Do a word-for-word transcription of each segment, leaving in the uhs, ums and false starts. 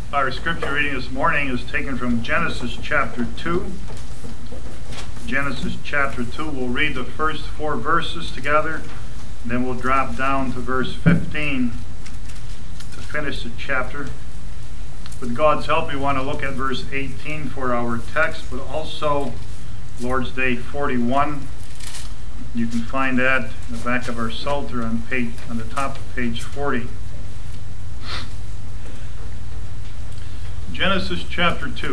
Our scripture reading this morning is taken from Genesis chapter two. Genesis chapter two, we'll read the first four verses together, and then we'll drop down to verse fifteen to finish the chapter. With God's help, we want to look at verse eighteen for our text, but also Lord's Day forty-one. You can find that in the back of our Psalter on page on the top of page forty. Genesis chapter two,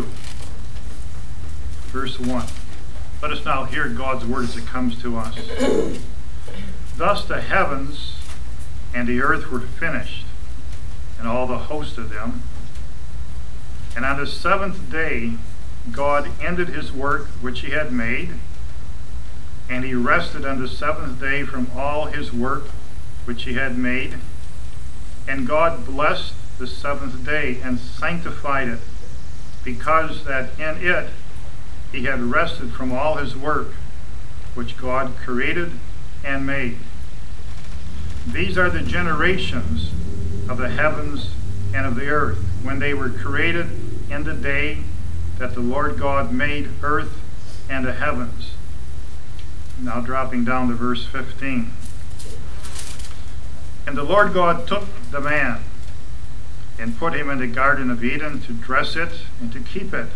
verse one. Let us now hear God's word as it comes to us. Thus the heavens and the earth were finished, and all the host of them. And on the seventh day God ended his work which he had made, and he rested on the seventh day from all his work which he had made. And God blessed the seventh day and sanctified it, because that in it he had rested from all his work which God created and made. These are the generations of the heavens and of the earth, when they were created in the day that the Lord God made earth and the heavens. Now dropping down to verse fifteen. And the Lord God took the man and put him in the Garden of Eden to dress it and to keep it.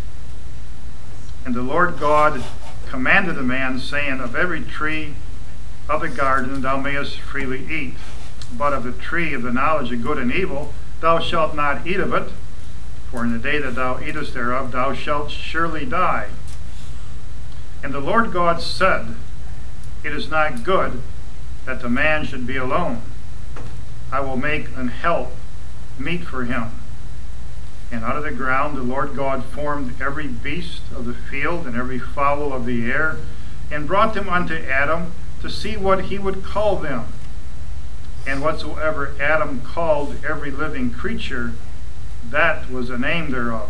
And the Lord God commanded the man, saying, Of every tree of the garden thou mayest freely eat, but of the tree of the knowledge of good and evil thou shalt not eat of it, for in the day that thou eatest thereof thou shalt surely die. And the Lord God said, It is not good that the man should be alone. I will make an help meet for him. And out of the ground the Lord God formed every beast of the field and every fowl of the air, and brought them unto Adam to see what he would call them. And whatsoever Adam called every living creature, that was the name thereof.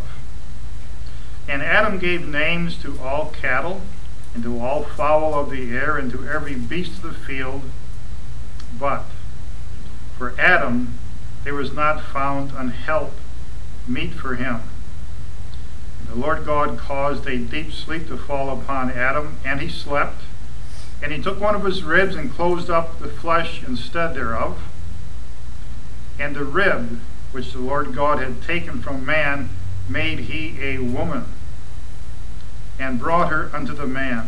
And Adam gave names to all cattle, and to all fowl of the air, and to every beast of the field. But for Adam there was not found an help meet for him. And the Lord God caused a deep sleep to fall upon Adam, and he slept. And he took one of his ribs and closed up the flesh instead thereof. And the rib which the Lord God had taken from man made he a woman, and brought her unto the man.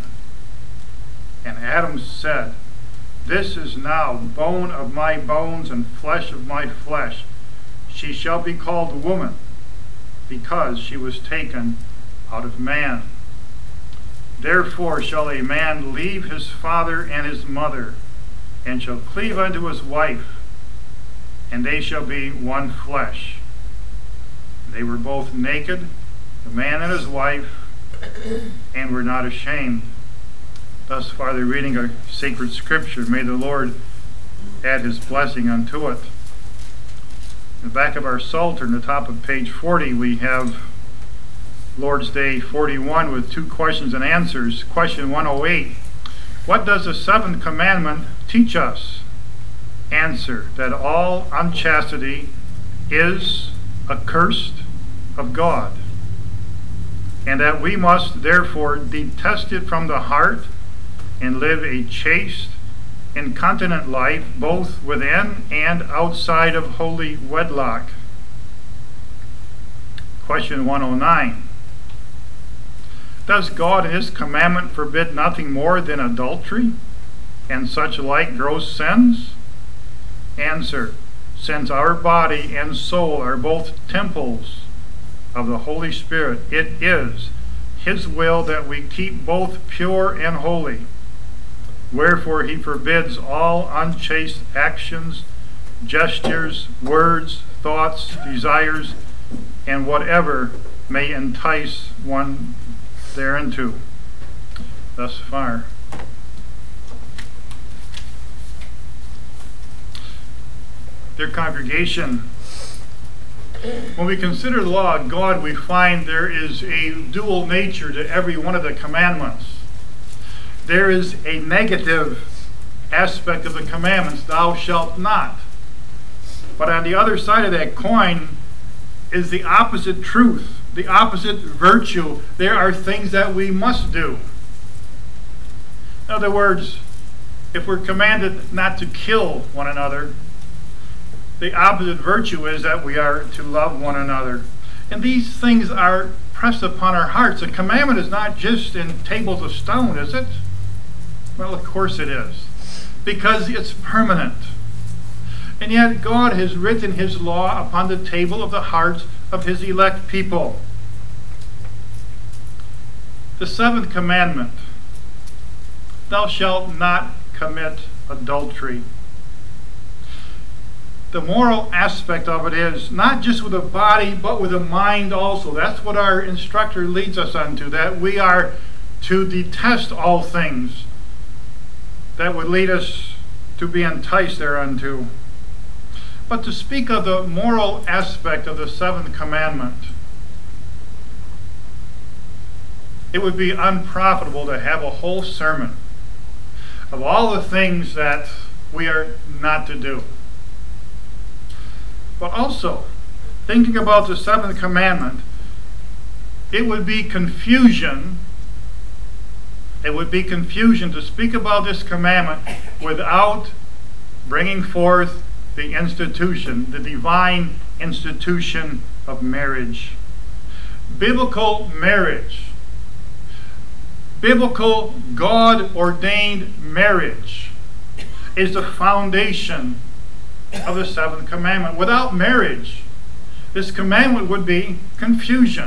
And Adam said, This is now bone of my bones and flesh of my flesh. She shall be called woman, because she was taken out of man. Therefore shall a man leave his father and his mother, and shall cleave unto his wife, and they shall be one flesh. They were both naked, the man and his wife, and were not ashamed. Thus far the reading of sacred scripture. May the Lord add his blessing unto it. In the back of our Psalter, in the top of page forty, we have Lord's Day forty-one with two questions and answers. Question one oh eight. What does the seventh commandment teach us? Answer, that all unchastity is accursed of God, and that we must therefore detest it from the heart and live a chaste, incontinent life, both within and outside of holy wedlock. Question one oh nine. Does God in his commandment forbid nothing more than adultery and such like gross sins? Answer, since our body and soul are both temples of the Holy Spirit, it is his will that we keep both pure and holy. Wherefore he forbids all unchaste actions, gestures, words, thoughts, desires, and whatever may entice one thereunto. Thus far. Dear congregation, when we consider the law of God, we find there is a dual nature to every one of the commandments. There is a negative aspect of the commandments, thou shalt not. But on the other side of that coin is the opposite truth, the opposite virtue. There are things that we must do. In other words, if we're commanded not to kill one another, the opposite virtue is that we are to love one another. And these things are pressed upon our hearts. The commandment is not just in tables of stone, is it? Well, of course it is, because it's permanent. And yet God has written his law upon the table of the hearts of his elect people. The seventh commandment, thou shalt not commit adultery. The moral aspect of it is not just with the body, but with the mind also. That's what our instructor leads us unto, that we are to detest all things that would lead us to be enticed thereunto. But to speak of the moral aspect of the seventh commandment, it would be unprofitable to have a whole sermon of all the things that we are not to do. But also, thinking about the seventh commandment, it would be confusion. It would be confusion to speak about this commandment without bringing forth the institution, the divine institution of marriage. Biblical marriage, biblical God-ordained marriage is the foundation of the seventh commandment. Without marriage, this commandment would be confusion.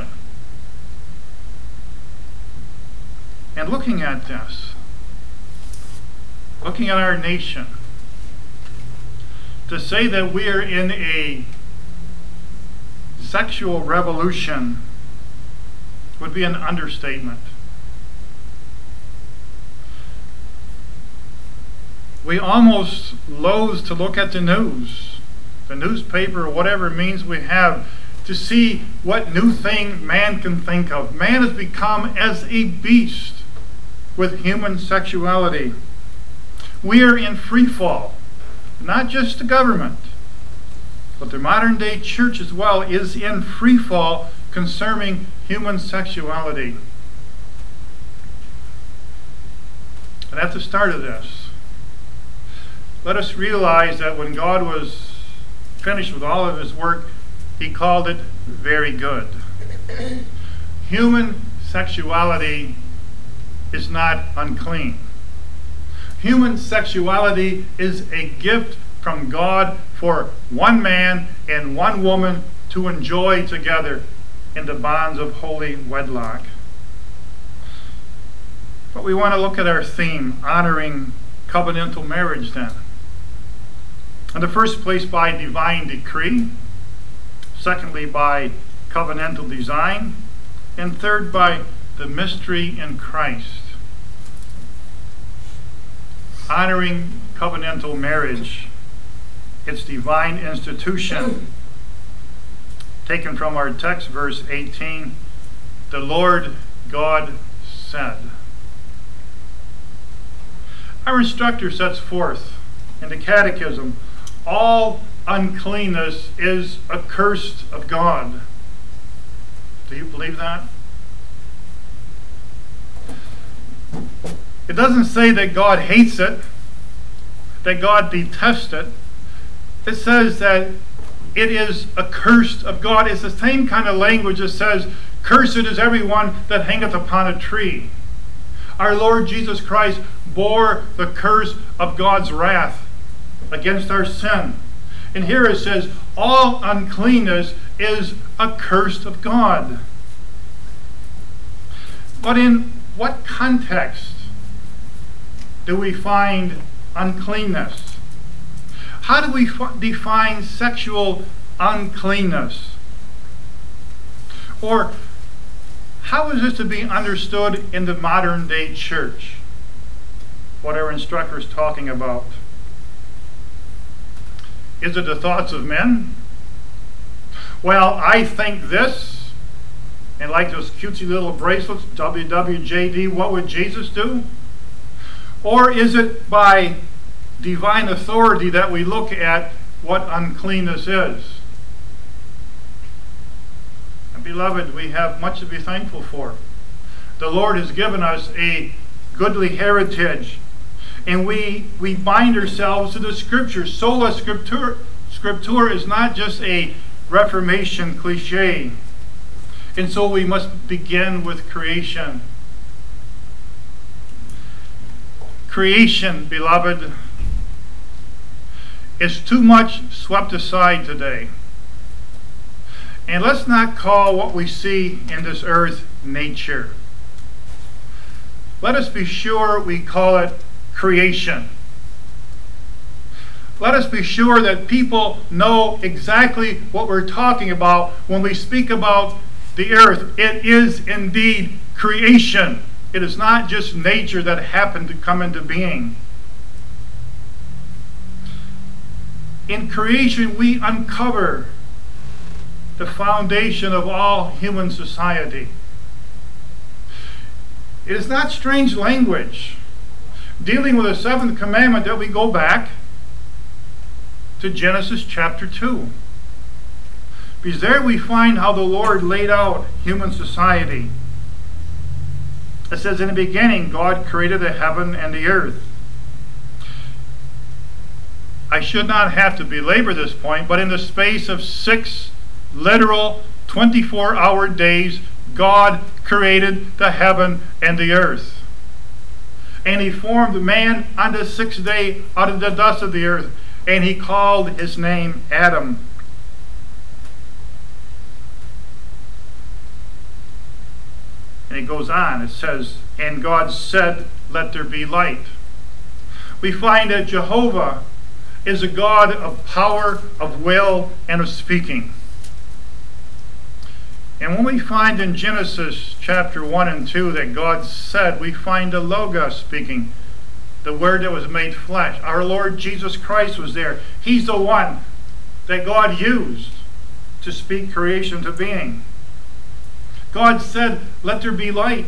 And looking at this, looking at our nation, to say that we are in a sexual revolution would be an understatement. We almost loathe to look at the news, the newspaper, or whatever means we have, to see what new thing man can think of. Man has become as a beast with human sexuality. We are in free fall. Not just the government, but the modern day church as well is in free fall concerning human sexuality. And at the start of this, let us realize that when God was finished with all of his work, he called it very good. Human sexuality is not unclean. Human sexuality is a gift from God for one man and one woman to enjoy together in the bonds of holy wedlock. But we want to look at our theme, honoring covenantal marriage then. In the first place, by divine decree. Secondly, by covenantal design. And third, by the mystery in Christ. Honoring covenantal marriage, its divine institution. Taken from our text, verse eighteen, the Lord God said. Our instructor sets forth in the Catechism, all uncleanness is accursed of God. Do you believe that? It doesn't say that God hates it, that God detests it. It says that it is accursed of God. It's the same kind of language that says, cursed is everyone that hangeth upon a tree. Our Lord Jesus Christ bore the curse of God's wrath against our sin. And here it says, all uncleanness is accursed of God. But in what context do we find uncleanness? How do we f- define sexual uncleanness? Or how is this to be understood in the modern day church? What our instructor is talking about. Is it the thoughts of men? Well, I think this, and like those cutesy little bracelets, W W J D, what would Jesus do? Or is it by divine authority that we look at what uncleanness is? beloved, we have much to be thankful for. The Lord has given us a goodly heritage, and we we bind ourselves to the Scriptures. Sola Scriptura, Scriptura is not just a Reformation cliche. And so we must begin with creation. Creation, beloved, is too much swept aside today. And let's not call what we see in this earth nature. Let us be sure we call it creation. Let us be sure that people know exactly what we're talking about when we speak about the earth. It is indeed creation. It is not just nature that happened to come into being. In creation, we uncover the foundation of all human society. It is not strange language dealing with the seventh commandment that we go back to Genesis chapter two. Because there we find how the Lord laid out human society. It says, in the beginning, God created the heaven and the earth. I should not have to belabor this point, but in the space of six literal twenty-four hour days, God created the heaven and the earth. And he formed man on the sixth day out of the dust of the earth, and he called his name Adam. And it goes on, it says, and God said, let there be light. We find that Jehovah is a God of power, of will, and of speaking. And when we find in Genesis chapter one and two that God said, we find the Logos speaking, the Word that was made flesh. Our Lord Jesus Christ was there. He's the one that God used to speak creation to being. God said, let there be light.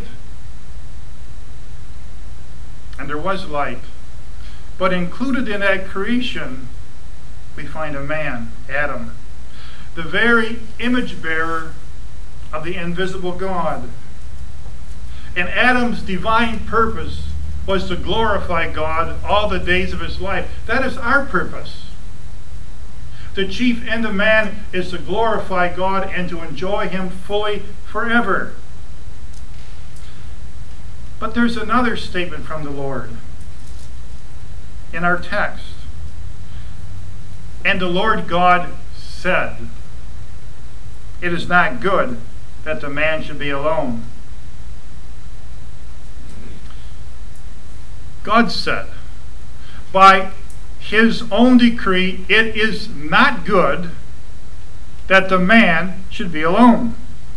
And there was light. But included in that creation, we find a man, Adam, the very image bearer of the invisible God. And Adam's divine purpose was to glorify God all the days of his life. That is our purpose. The chief end of man is to glorify God and to enjoy him fully forever. But there's another statement from the Lord in our text. And the Lord God said, it is not good that the man should be alone. God said, by his own decree, it is not good that the man should be alone.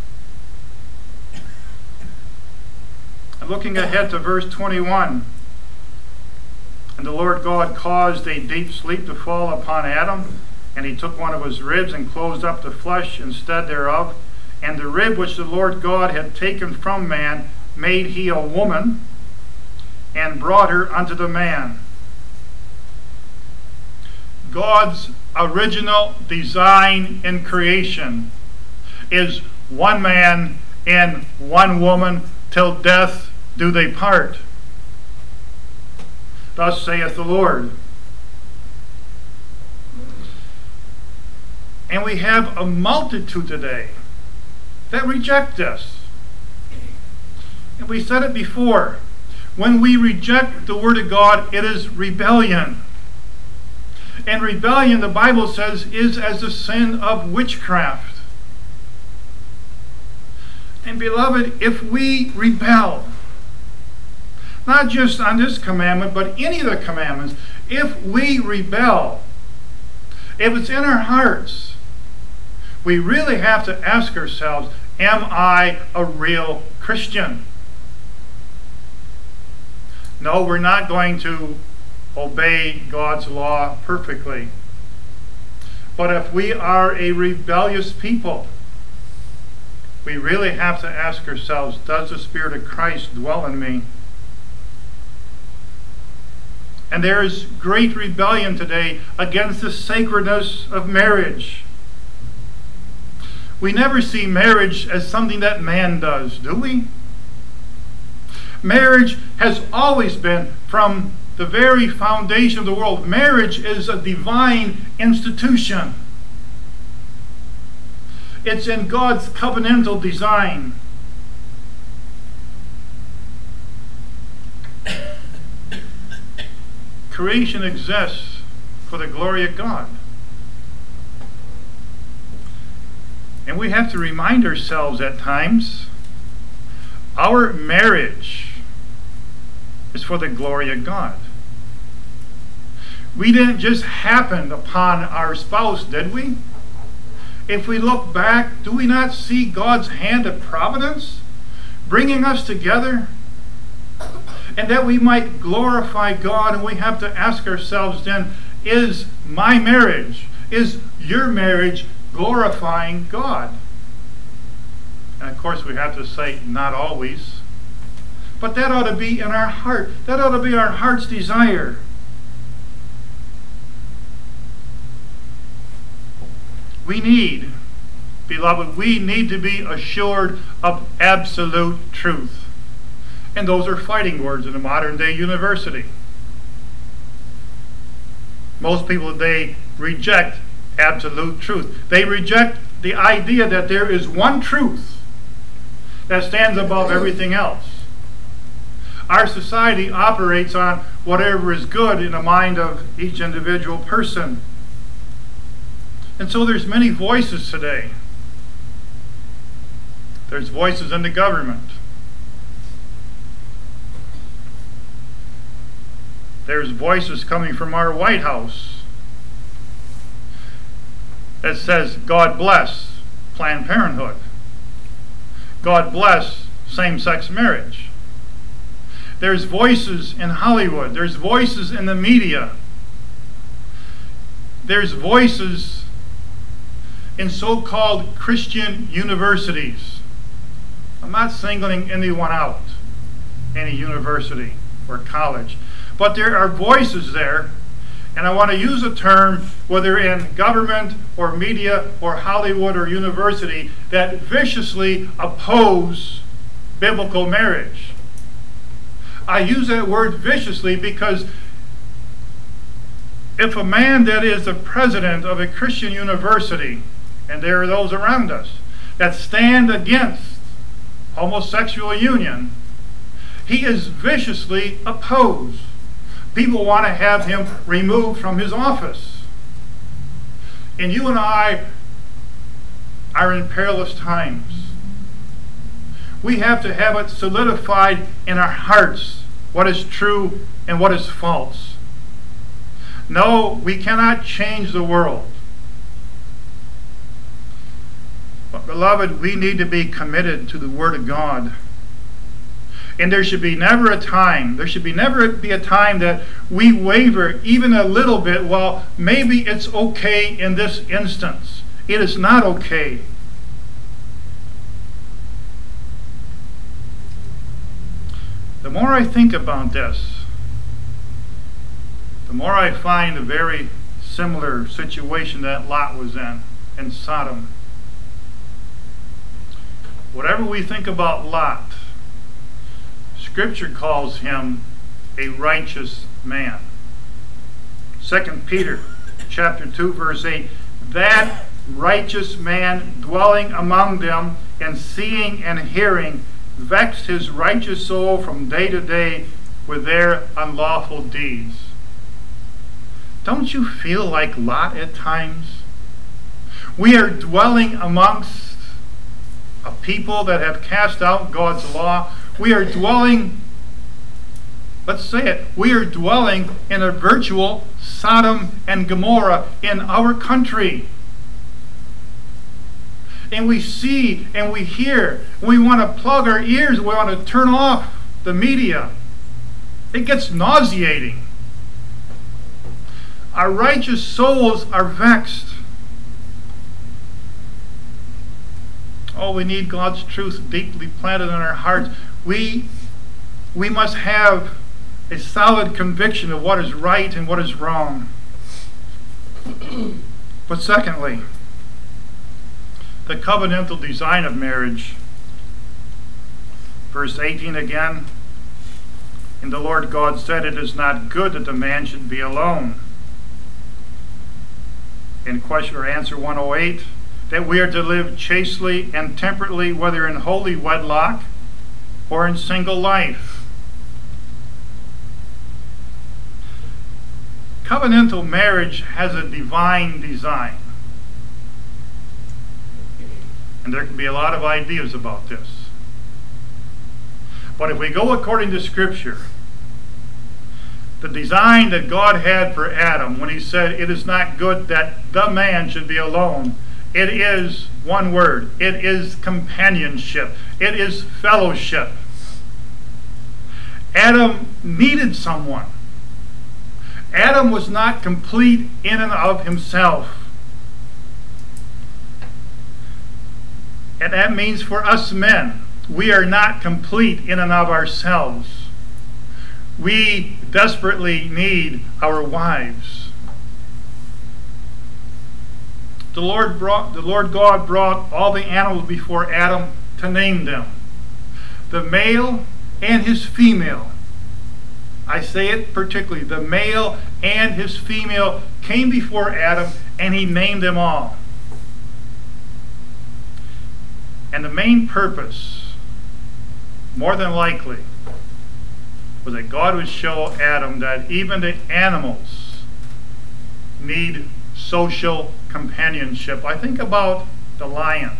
And looking ahead to verse twenty-one, and the Lord God caused a deep sleep to fall upon Adam, and he took one of his ribs and closed up the flesh instead thereof. And the rib which the Lord God had taken from man made he a woman, and brought her unto the man. God's original design in creation is one man and one woman till death do they part. Thus saith the Lord. And we have a multitude today that reject this. And we said it before. When we reject the Word of God, it is rebellion. And rebellion, the Bible says, is as the sin of witchcraft. And beloved, if we rebel, not just on this commandment, but any of the commandments, if we rebel, if it's in our hearts, we really have to ask ourselves, am I a real Christian? No, we're not going to obey God's law perfectly. But if we are a rebellious people, we really have to ask ourselves, does the Spirit of Christ dwell in me? And there is great rebellion today against the sacredness of marriage. We never see marriage as something that man does, do we? Marriage has always been, from the very foundation of the world, marriage is a divine institution. It's in God's covenantal design. Creation exists for the glory of God. And we have to remind ourselves at times, our marriage is for the glory of God. We didn't just happen upon our spouse, did we? If we look back, do we not see God's hand of providence bringing us together? And that we might glorify God, and we have to ask ourselves then, is my marriage, is your marriage glorifying God? And of course we have to say, not always. But that ought to be in our heart. That ought to be our heart's desire. We need, beloved, we need to be assured of absolute truth. And those are fighting words in a modern day university. Most people today reject absolute truth. They reject the idea that there is one truth that stands above everything else. Our society operates on whatever is good in the mind of each individual person. And so there's many voices today. There's voices in the government. There's voices coming from our White House that says, God bless Planned Parenthood. God bless same-sex marriage. There's voices in Hollywood. There's voices in the media. There's voices in so-called Christian universities. I'm not singling anyone out, any university or college. But there are voices there, and I want to use a term, whether in government or media or Hollywood or university, that viciously oppose biblical marriage. I use that word viciously because if a man that is the president of a Christian university, and there are those around us, that stand against homosexual union, he is viciously opposed. People want to have him removed from his office. And you and I are in perilous times. We have to have it solidified in our hearts what is true and what is false. No, we cannot change the world. But beloved, we need to be committed to the Word of God. And there should be never a time, there should be never be a time that we waver even a little bit, well, maybe it's okay in this instance. It is not okay. The more I think about this, the more I find a very similar situation that Lot was in, in Sodom. Whatever we think about Lot, Scripture calls him a righteous man. Second Peter chapter two, verse eight, that righteous man dwelling among them and seeing and hearing vexed his righteous soul from day to day with their unlawful deeds. Don't you feel like Lot at times? We are dwelling amongst a people that have cast out God's law. We are dwelling, let's say it, we are dwelling in a virtual Sodom and Gomorrah in our country. And we see and we hear, we want to plug our ears, we want to turn off the media. It gets nauseating. Our righteous souls are vexed. Oh, we need God's truth deeply planted in our hearts. We, we must have a solid conviction of what is right and what is wrong. But secondly, the covenantal design of marriage. Verse eighteen again. And the Lord God said, "It is not good that the man should be alone." In question or answer one oh eight, that we are to live chastely and temperately, whether in holy wedlock or in single life. Covenantal marriage has a divine design. And there can be a lot of ideas about this. But if we go according to Scripture, the design that God had for Adam when he said, "It is not good that the man should be alone," it is one word. It is companionship. It is fellowship. Adam needed someone. Adam was not complete in and of himself. And that means for us men, we are not complete in and of ourselves. We desperately need our wives. The Lord brought, the Lord God brought all the animals before Adam to name them. The male and his female. I say it particularly. The male and his female came before Adam, and he named them all. And the main purpose, more than likely, was that God would show Adam that even the animals need social companionship. I think about the lions.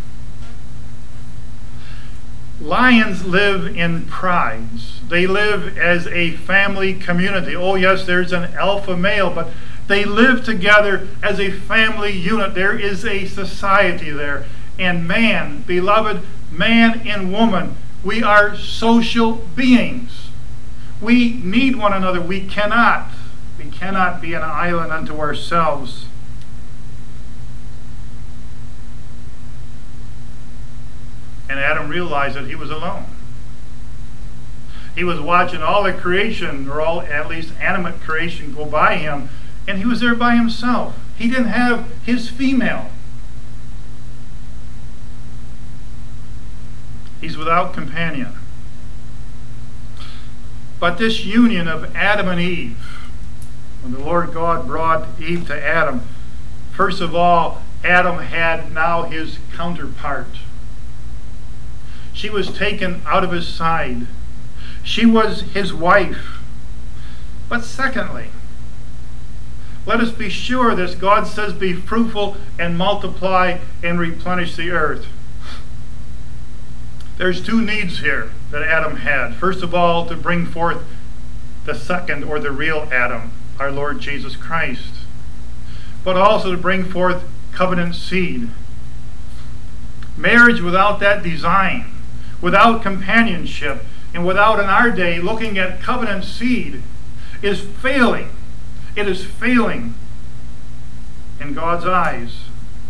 Lions live in prides. They live as a family community. Oh yes, there's an alpha male, but they live together as a family unit. There is a society there. And man, beloved, man and woman, we are social beings. We need one another. We cannot, we cannot be an island unto ourselves. And Adam realized that he was alone. He was watching all the creation, or all at least animate creation, go by him, and he was there by himself. He didn't have his female. He's without companion. But this union of Adam and Eve, when the Lord God brought Eve to Adam, first of all, Adam had now his counterpart. She was taken out of his side. She was his wife. But secondly, let us be sure that God says, "Be fruitful and multiply and replenish the earth." There's two needs here that Adam had. First of all, to bring forth the second, or the real Adam, our Lord Jesus Christ. But also to bring forth covenant seed. Marriage without that design, without companionship, and without, in our day, looking at covenant seed, is failing. It is failing in God's eyes.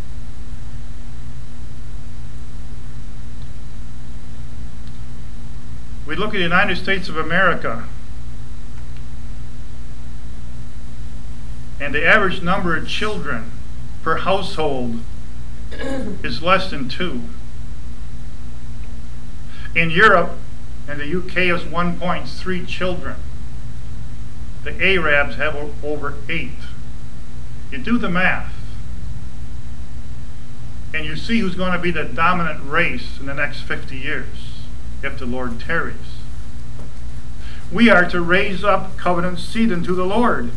We look at the United States of America, and the average number of children per household is less than two. In Europe and the U K is one point three children. The Arabs have over eight. You do the math, and you see who's going to be the dominant race in the next fifty years, if the Lord tarries. We are to raise up covenant seed unto the Lord.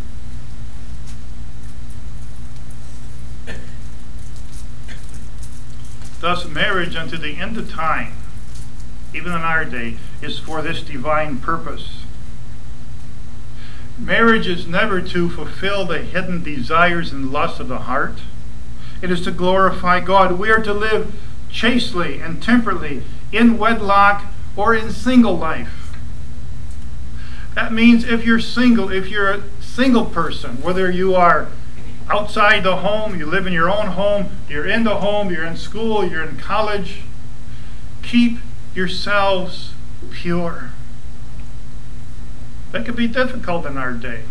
Thus, marriage unto the end of time, even in our day, is for this divine purpose. Marriage is never to fulfill the hidden desires and lusts of the heart. It is to glorify God. We are to live chastely and temperately in wedlock or in single life. That means if you're single, if you're a single person, whether you are outside the home, you live in your own home, you're in the home, you're in school, you're in college, keep yourselves pure. That could be difficult in our day,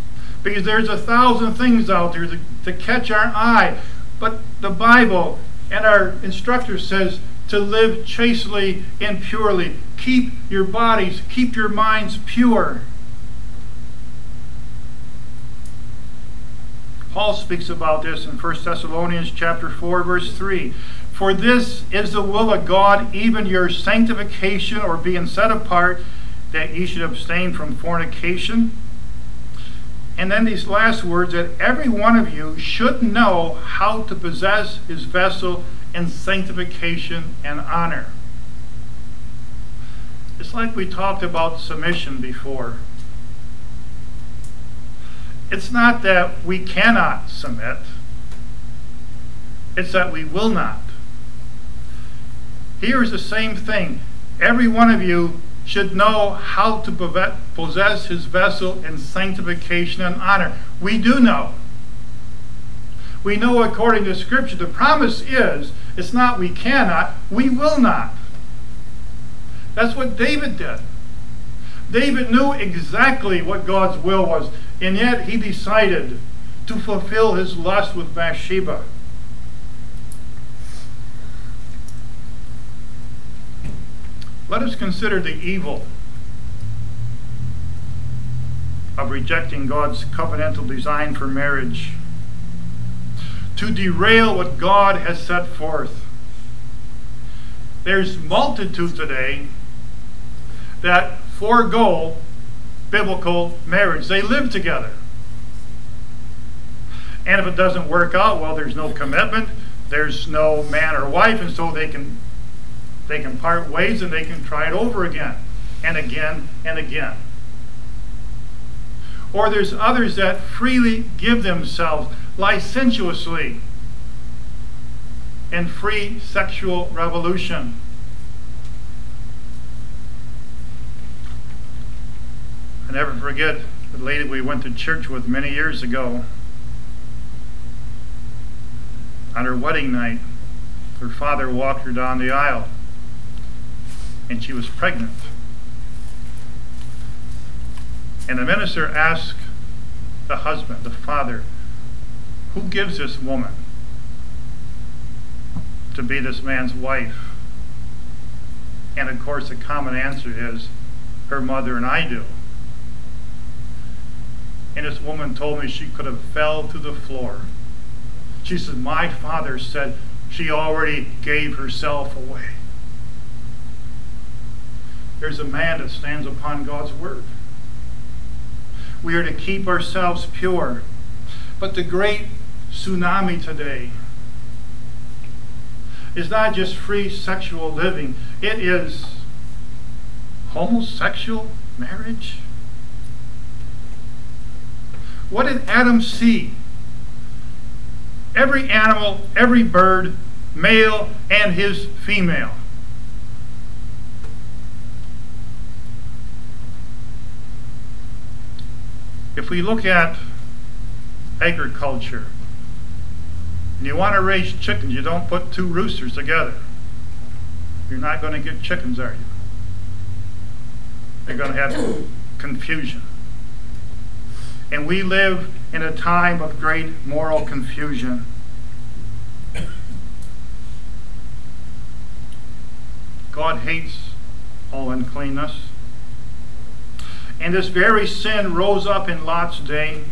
because there's a thousand things out there to, to catch our eye. But the Bible And our instructor says to live chastely and purely. Keep your bodies, keep your minds pure. Paul speaks about this in First Thessalonians chapter four, verse three. For this is the will of God, even your sanctification, or being set apart, that ye should abstain from fornication. And then these last words, that every one of you should know how to possess his vessel in sanctification and honor. It's like we talked about submission before. It's not that we cannot submit. It's that we will not. Here is the same thing. Every one of you should know how to possess his vessel in sanctification and honor. We do know. We know according to Scripture. The promise is, it's not we cannot, we will not. That's what David did. David knew exactly what God's will was, and yet he decided to fulfill his lust with Bathsheba. Let us consider the evil of rejecting God's covenantal design for marriage, to derail what God has set forth. There's multitudes today that forego biblical marriage. They live together. And if it doesn't work out, well, there's no commitment, there's no man or wife, and so they can they can part ways and they can try it over again and again and again. Or there's others that freely give themselves licentiously in free sexual revolution. I never forget the lady we went to church with many years ago. On her wedding night, her father walked her down the aisle, and she was pregnant. And the minister asked the husband, the father, who gives this woman to be this man's wife? And of course the common answer is, her mother and I do. And this woman told me she could have fell to the floor. She said, my father said she already gave herself away. There's a man that stands upon God's word. We are to keep ourselves pure. But the great tsunami today is not just free sexual living. It is homosexual marriage. What did Adam see? Every animal, every bird, male and his female. If we look at agriculture, and you want to raise chickens, you don't put two roosters together. You're not going to get chickens, are you? You're going to have confusion. And we live in a time of great moral confusion. God hates all uncleanness. And this very sin rose up in Lot's day.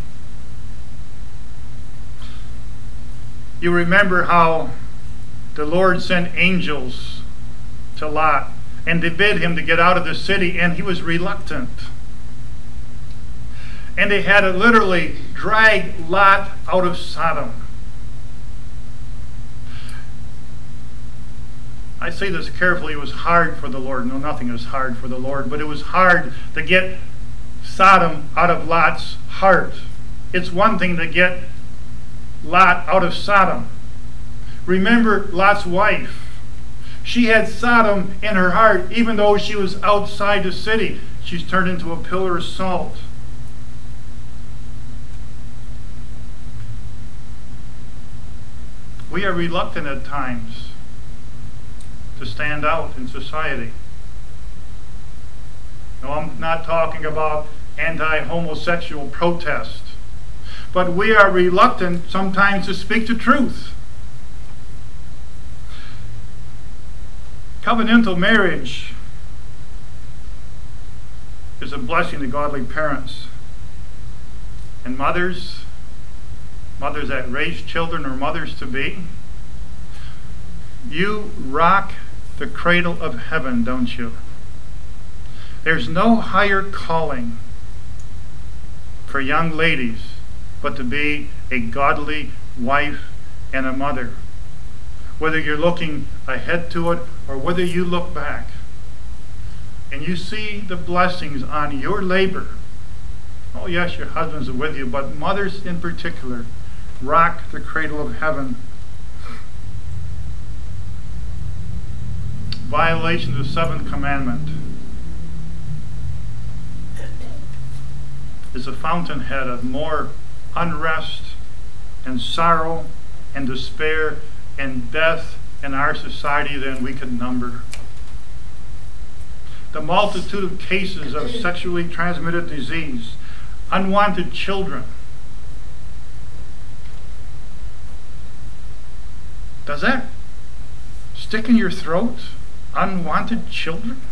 You remember how the Lord sent angels to Lot and to bid him to get out of the city, and he was reluctant. And they had to literally drag Lot out of Sodom. I say this carefully, it was hard for the Lord. No, nothing is hard for the Lord, but it was hard to get Sodom out of Lot's heart. It's one thing to get Lot out of Sodom. Remember Lot's wife. She had Sodom in her heart, even though she was outside the city. She's turned into a pillar of salt. We are reluctant at times to stand out in society. No, I'm not talking about anti-homosexual protest, but we are reluctant sometimes to speak the truth. Covenantal marriage is a blessing to godly parents and mothers, mothers that raise children or mothers to be. You rock the cradle of heaven, don't you? There's no higher calling for young ladies but to be a godly wife and a mother. Whether you're looking ahead to it or whether you look back and you see the blessings on your labor. Oh yes, your husbands are with you, but mothers in particular rock the cradle of heaven. Violation of the seventh commandment is a fountainhead of more unrest and sorrow and despair and death in our society than we could number. The multitude of cases of sexually transmitted disease, unwanted children. Does that stick in your throat? Unwanted children?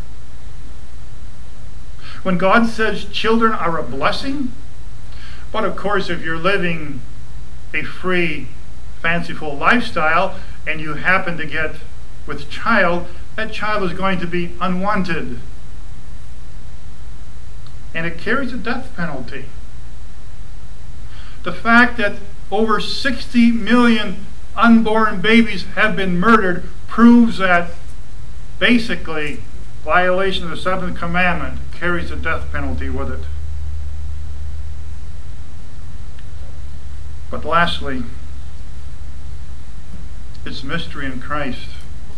When God says children are a blessing, but of course if you're living a free, fanciful lifestyle and you happen to get with child, that child is going to be unwanted. And it carries a death penalty. The fact that over sixty million unborn babies have been murdered proves that basically violation of the seventh commandment carries a death penalty with it. But lastly, it's mystery in Christ.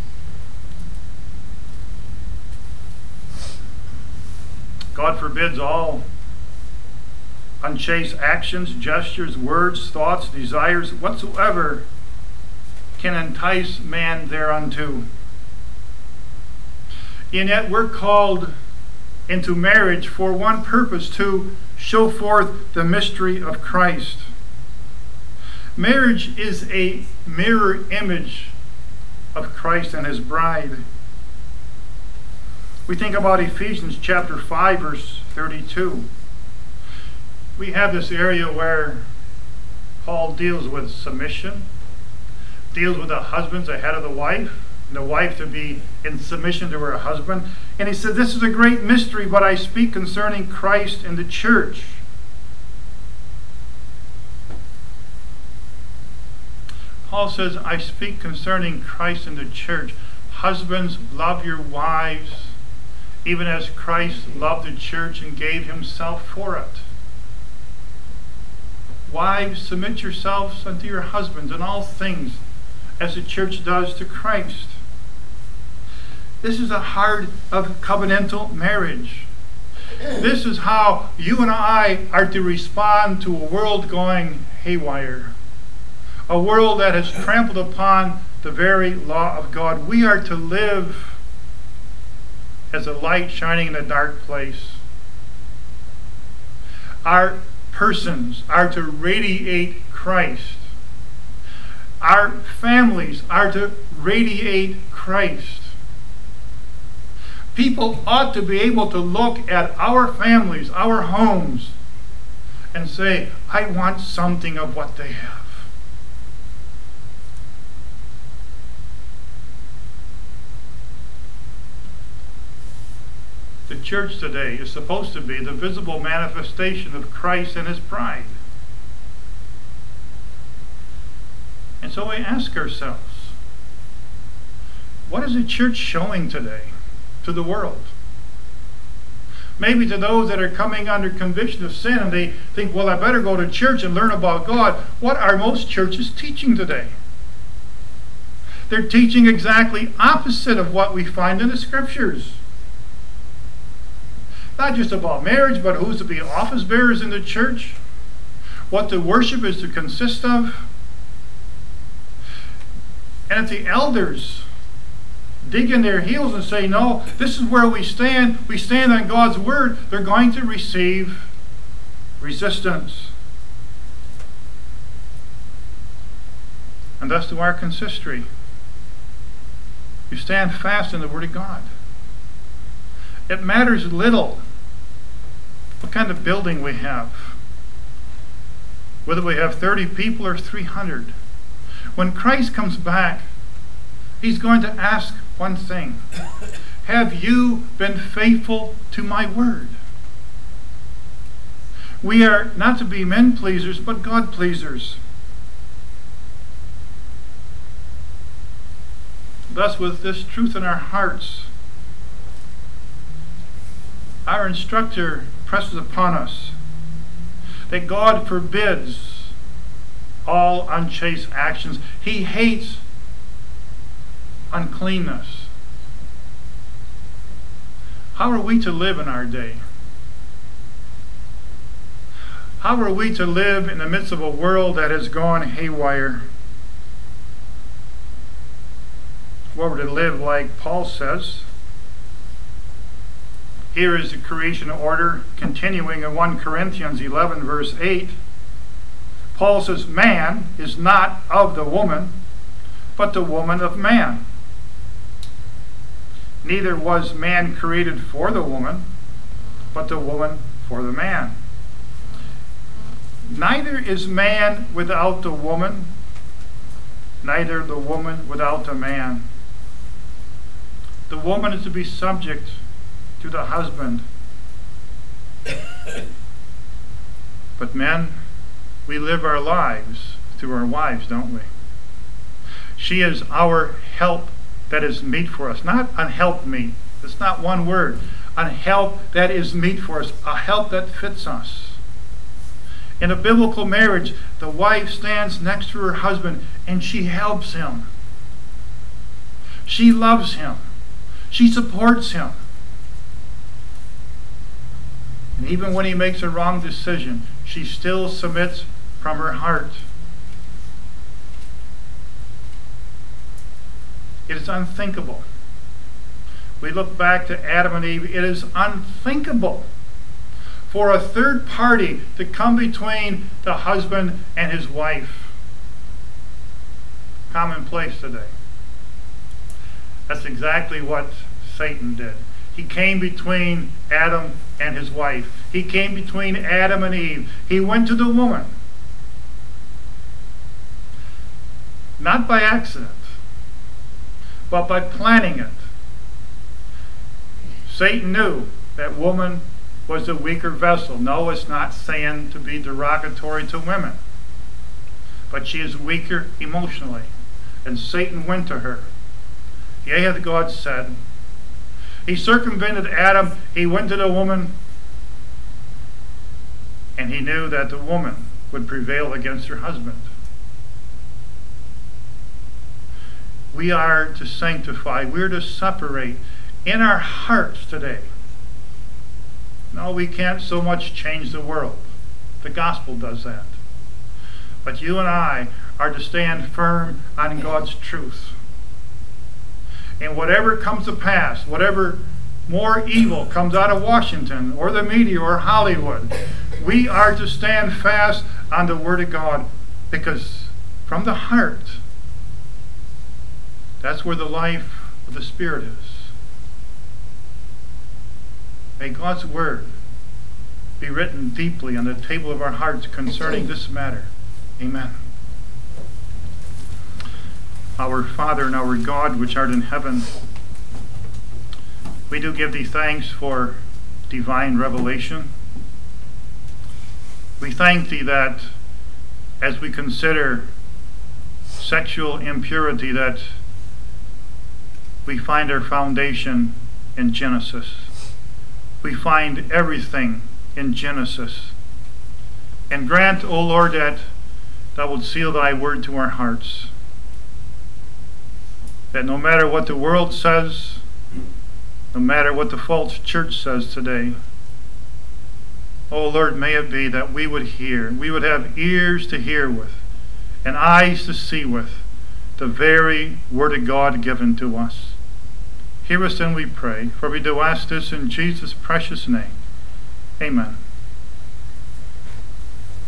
God forbids all unchaste actions, gestures, words, thoughts, desires, whatsoever can entice man thereunto. And yet we're called into marriage for one purpose, to show forth the mystery of Christ. Marriage is a mirror image of Christ and his bride. We think about Ephesians chapter five, verse thirty-two. We have this area where Paul deals with submission, deals with the husbands ahead of the wife, and the wife to be in submission to her husband. And he said, this is a great mystery, but I speak concerning Christ and the church. Paul says, I speak concerning Christ and the church. Husbands, love your wives, even as Christ loved the church and gave himself for it. Wives, submit yourselves unto your husbands in all things, as the church does to Christ. This is the heart of covenantal marriage. This is how you and I are to respond to a world going haywire. A world that has trampled upon the very law of God. We are to live as a light shining in a dark place. Our persons are to radiate Christ. Our families are to radiate Christ. People ought to be able to look at our families, our homes, and say, I want something of what they have. The church today is supposed to be the visible manifestation of Christ and his bride. And so we ask ourselves, what is the church showing today to the world? Maybe to those that are coming under conviction of sin and they think, well, I better go to church and learn about God. What are most churches teaching today? They're teaching exactly opposite of what we find in the scriptures. Not just about marriage, but who's to be office bearers in the church, what the worship is to consist of. And if the elders dig in their heels and say, no, this is where we stand, we stand on God's word, they're going to receive resistance. And thus to our consistory. You stand fast in the Word of God. It matters little what kind of building we have, whether we have thirty people or three hundred. When Christ comes back, he's going to ask one thing. Have you been faithful to my word? We are not to be men pleasers, but God pleasers. Thus, with this truth in our hearts, our instructor presses upon us that God forbids all unchaste actions. He hates uncleanness. How are we to live in our day? How are we to live in the midst of a world that has gone haywire? Well, we're to live like Paul says. Here is the creation order continuing in First Corinthians eleven verse eight. Paul says, man is not of the woman, but the woman of man. Neither was man created for the woman, but the woman for the man. Neither is man without the woman, neither the woman without the man. The woman is to be subject to the husband. But men, we live our lives through our wives, don't we? She is our help that is meet for us, not unhelp meet. It's not one word. An help that is meet for us, a help that fits us. In a biblical marriage, the wife stands next to her husband and she helps him. She loves him. She supports him. And even when he makes a wrong decision, she still submits from her heart. It is unthinkable. We look back to Adam and Eve. It is unthinkable for a third party to come between the husband and his wife. Commonplace today. That's exactly what Satan did. He came between Adam and his wife. He came between Adam and Eve. He went to the woman. Not by accident, but by planning it. Satan knew that woman was the weaker vessel. No, it's not saying to be derogatory to women. But she is weaker emotionally. And Satan went to her. Yea, hath God said. He circumvented Adam. He went to the woman. And he knew that the woman would prevail against her husband. We are to sanctify. We are to separate in our hearts today. No, we can't so much change the world. The gospel does that. But you and I are to stand firm on God's truth. And whatever comes to pass, whatever more evil comes out of Washington or the media or Hollywood, we are to stand fast on the Word of God, because from the heart, that's where the life of the Spirit is. May God's Word be written deeply on the table of our hearts concerning this matter. Amen. Our Father and our God, which art in heaven, we do give thee thanks for divine revelation. We thank thee that as we consider sexual impurity, that we find our foundation in Genesis. We find everything in Genesis. And grant, O Lord, that thou wilt seal thy word to our hearts. That no matter what the world says, no matter what the false church says today, oh Lord, may it be that we would hear, we would have ears to hear with, and eyes to see with, the very Word of God given to us. Hear us, then, we pray, for we do ask this in Jesus' precious name. Amen.